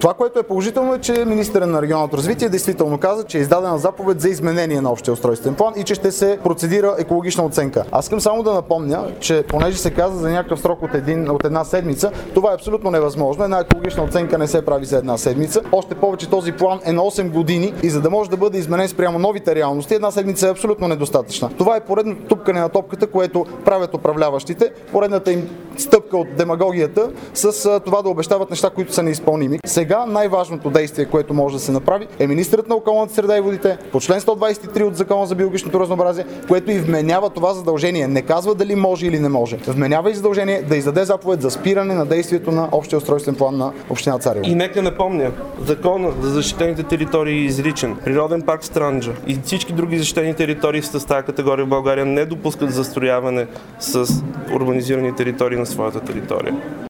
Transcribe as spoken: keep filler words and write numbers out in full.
Това, което е положително, е, че министърът на регионалното развитие действително каза, че е издадена заповед за изменение на общия устройствен план и че ще се процедира екологична оценка. Аз искам само да напомня, че понеже се каза за някакъв срок от, един, от една седмица, това е абсолютно невъзможно. Една екологична оценка не се прави за една седмица. Още повече този план е на осем години и за да може да бъде изменен спрямо новите реалности, една седмица е абсолютно недостатъчна. Това е поредното тупкане на топката, което правят управляващите, поредната им стъпка от демагогията с това да обещават неща, които са неизпълними. Сега най-важното действие, което може да се направи, е министърът на околната среда и водите по член сто двадесет и три от Закона за биологичното разнообразие, което и вменява това задължение. Не казва дали може или не може. Вменява и задължение да издаде заповед за спиране на действието на общия устройствен план на община Царево. И нека напомня, Закона за защитените територии е изричен. Природен парк Странджа и всички други защитени територии с тази категория в България не допускат застрояване с урбанизирани територии на своята територия.